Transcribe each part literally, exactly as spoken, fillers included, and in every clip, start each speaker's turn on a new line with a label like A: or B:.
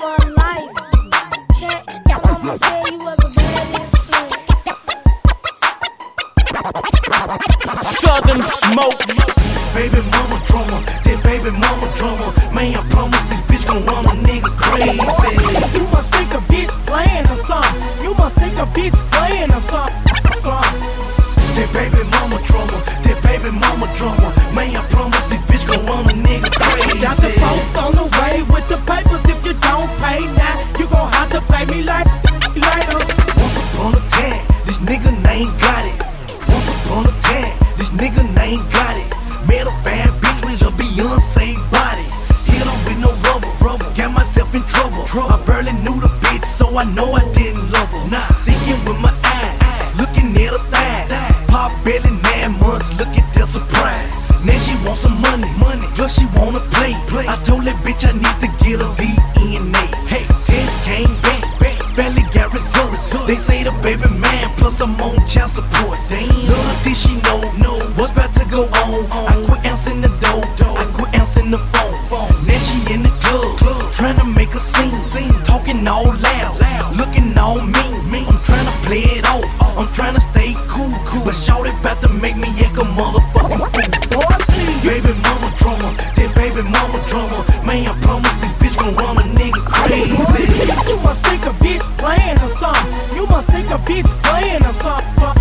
A: for life. Check, mama said you was a bad influence.
B: Southern smoke.
C: Baby mama drama, that baby mama drama. Man, I promise this bitch gon' run a nigga crazy.
D: You must think a bitch playing or something. You must think a bitch playing or something.
C: That baby mama drama, that baby mama drama. Man, I promise this bitch gon' run a nigga crazy.
D: Got the folks on the way with the papers. If you don't pay now, you gon' have to pay me like later.
C: Once upon a time, this nigga name got it. Once upon a time, this nigga name got it. Met a bad bitch with a Beyonce body. Hit her with no rubber, rubber. Got myself in trouble. I barely knew the bitch, so I know I didn't love her. Nah, thinking with my eyes, looking at her thighs. Pop belly nine months, look at that surprise. Now she want some money, money. Plus she wanna play, play. I told that bitch I need to get a D N A. Hey, test came back, back. Barely got results. They say the baby man, plus I'm on child support. Little did she know, know what's about to go on. I quit answering the door, I quit answering the phone. Now she in the club, trying to make a scene, talking all loud, looking all mean. I'm trying to play it off, I'm trying to stay cool, but shorty about to make me act a motherfucking fool. Baby mama drama, that baby mama drama. Man, I promise this bitch gon' run a nigga crazy.
D: You must think a bitch playing or something. You must think a bitch playing or something.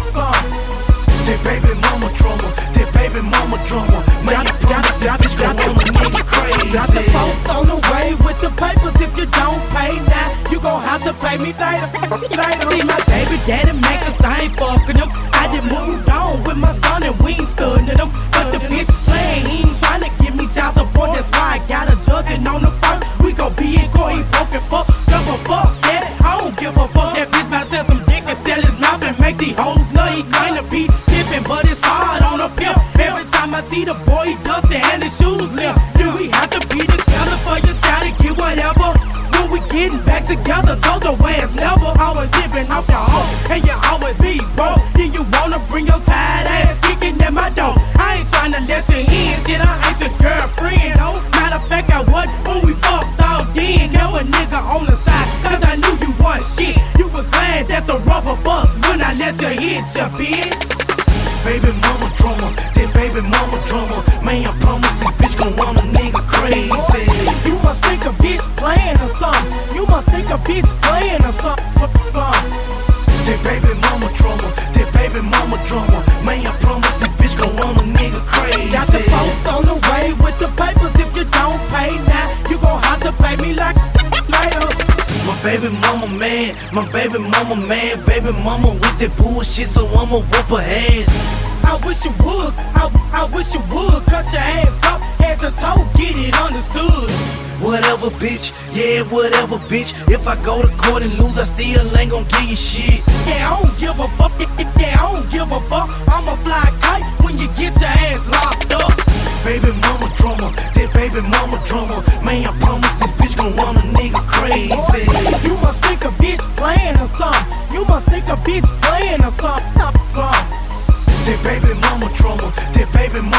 C: That baby mama drama, that baby mama drama. Man, I promise this bitch gon' run a nigga crazy.
D: Got the folks on the way with the papers. If you don't pay now, you gon' have to pay me later. Later. See my baby daddy make us, I ain't fucking him. I just moved on with my son and we ain't studying him. But the bitch playing, he ain't tryna give me child support. That's why I got a judging on the first. We gon' be in court, he fucking fuck, give a fuck, yeah. I don't give a fuck. That bitch better sell some dick and sell his mouth and make these hoes know he claim to be pimpin', but it's hard on a pimp. Every time I see the boy, he dusty and his shoes limp. Do we have to be together for your child to get whatever? When we getting back together, told your ass never. Always living off your own, and you always be broke. Then you wanna bring your tired ass kicking at my door. I ain't tryna let you in, shit, I ain't your girlfriend. Oh, matter of fact, I was when we fucked all then. Got a nigga on the side, cause I knew you want shit. You was glad that the rubber bust when I let you hit ya, bitch.
C: Baby mama drama, that baby mama drama. Man, I promise this bitch gon' run a nigga crazy.
D: You must think a bitch playing or something. You must think a bitch playing or something.
C: That baby mama drama, that baby mama drama. Man, I promise this bitch gon' run a nigga crazy.
D: Got the folks on the way with the papers. If you don't pay now, you gon' have to pay me like later.
C: My baby mama mad, my baby mama mad. Baby mama with that bullshit, so I'ma whoop her ass.
D: I wish you would, I, I wish you would cut your ass up, head to toe, get it understood.
C: Whatever, bitch, yeah, whatever, bitch. If I go to court and lose, I still ain't gon' give you shit.
D: Yeah, I don't give a fuck, yeah, I don't give a fuck. I'ma fly kite when you get your ass locked up.
C: Baby mama drama, that baby mama drama. Man, I promise this bitch gon' run a nigga crazy.
D: You must think a bitch playing or something. You must think a bitch playing or something.
C: That baby mama drama, that baby